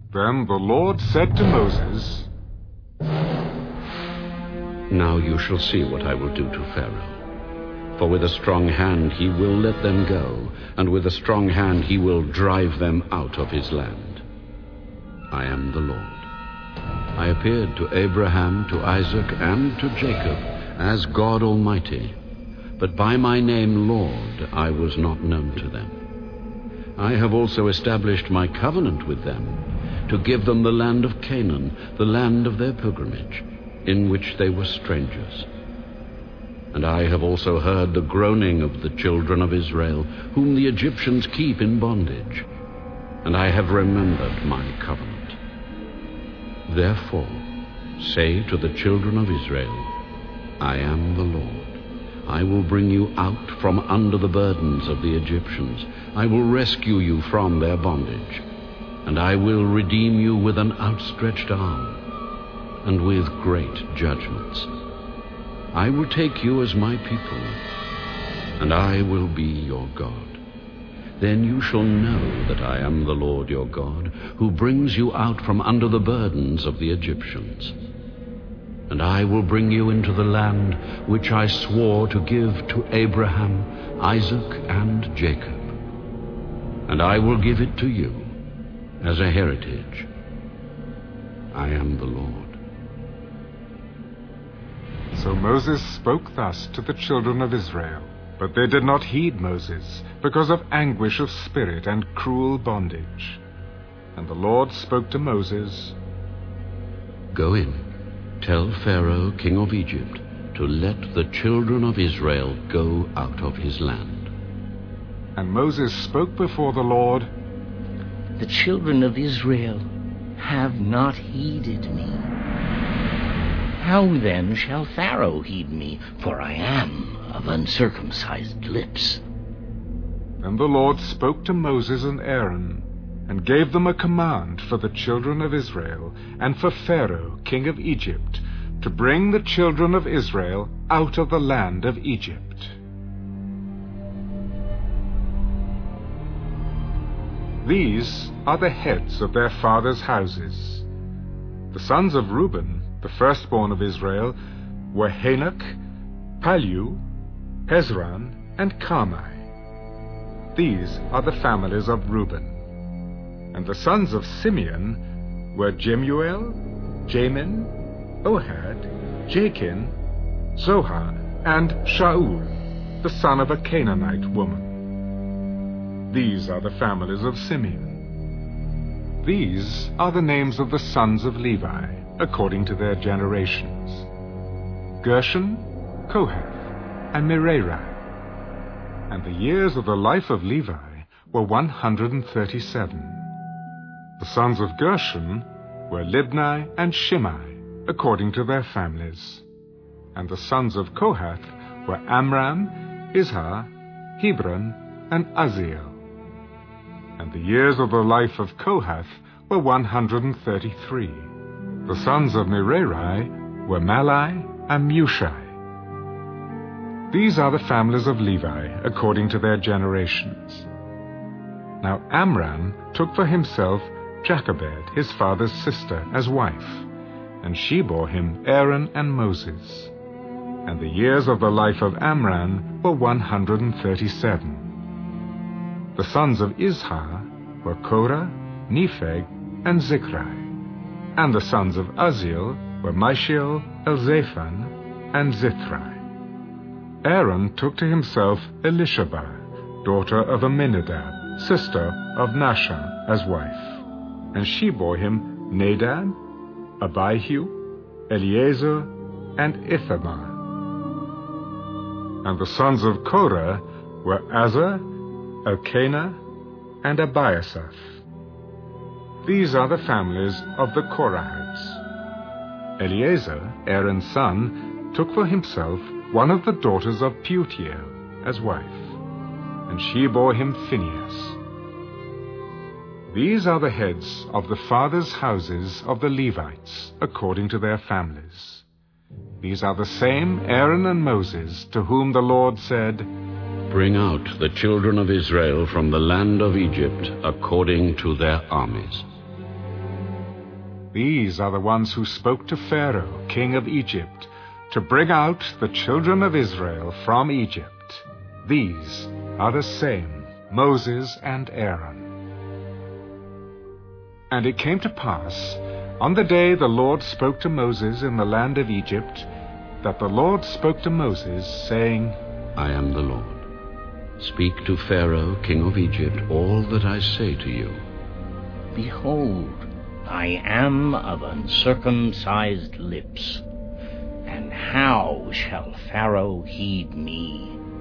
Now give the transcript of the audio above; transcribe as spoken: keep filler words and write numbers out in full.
Then the Lord said to Moses, Now you shall see what I will do to Pharaoh. For with a strong hand he will let them go, and with a strong hand he will drive them out of his land. I am the Lord. I appeared to Abraham, to Isaac, and to Jacob as God Almighty, but by my name Lord I was not known to them. I have also established my covenant with them, to give them the land of Canaan, the land of their pilgrimage, in which they were strangers. And I have also heard the groaning of the children of Israel, whom the Egyptians keep in bondage, and I have remembered my covenant. Therefore, say to the children of Israel, I am the Lord. I will bring you out from under the burdens of the Egyptians. I will rescue you from their bondage, and I will redeem you with an outstretched arm and with great judgments. I will take you as my people, and I will be your God. Then you shall know that I am the Lord your God, who brings you out from under the burdens of the Egyptians. And I will bring you into the land which I swore to give to Abraham, Isaac, and Jacob. And I will give it to you as a heritage. I am the Lord. So Moses spoke thus to the children of Israel, but they did not heed Moses, because of anguish of spirit and cruel bondage. And the Lord spoke to Moses, Go in, tell Pharaoh, king of Egypt, to let the children of Israel go out of his land. And Moses spoke before the Lord, The children of Israel have not heeded me. How then shall Pharaoh heed me, for I am of uncircumcised lips? Then the Lord spoke to Moses and Aaron, and gave them a command for the children of Israel, and for Pharaoh, king of Egypt, to bring the children of Israel out of the land of Egypt. These are the heads of their fathers' houses. The sons of Reuben, the firstborn of Israel, were Hanok, Pallu, Hezron, and Carmi. These are the families of Reuben. And the sons of Simeon were Jemuel, Jamin, Ohad, Jachin, Zohar, and Shaul, the son of a Canaanite woman. These are the families of Simeon. These are the names of the sons of Levi, according to their generations: Gershon, Kohath, and Merari. And the years of the life of Levi were one hundred and thirty-seven. The sons of Gershon were Libni and Shimei, according to their families. And the sons of Kohath were Amram, Izhar, Hebron, and Uzziel. And the years of the life of Kohath were one hundred and thirty-three. The sons of Merari were Malai and Mushai. These are the families of Levi, according to their generations. Now Amram took for himself Jochebed, his father's sister, as wife, and she bore him Aaron and Moses. And the years of the life of Amram were one hundred and thirty-seven. The sons of Izhar were Korah, Nepheg, and Zichri. And the sons of Uzziel were Mishael, Elzaphan, and Zithri. Aaron took to himself Elisheba, daughter of Amminadab, sister of Nahshon, as wife. And she bore him Nadab, Abihu, Eleazar, and Ithamar. And the sons of Korah were Azar, Elkanah, and Abiasaph. These are the families of the Korahites. Eleazar, Aaron's son, took for himself one of the daughters of Putiel as wife, and she bore him Phinehas. These are the heads of the fathers' houses of the Levites, according to their families. These are the same Aaron and Moses, to whom the Lord said, Bring out the children of Israel from the land of Egypt according to their armies. These are the ones who spoke to Pharaoh, king of Egypt, to bring out the children of Israel from Egypt. These are the same, Moses and Aaron. And it came to pass, on the day the Lord spoke to Moses in the land of Egypt, that the Lord spoke to Moses, saying, I am the Lord. Speak to Pharaoh, king of Egypt, all that I say to you. Behold, I am of uncircumcised lips, and how shall Pharaoh heed me?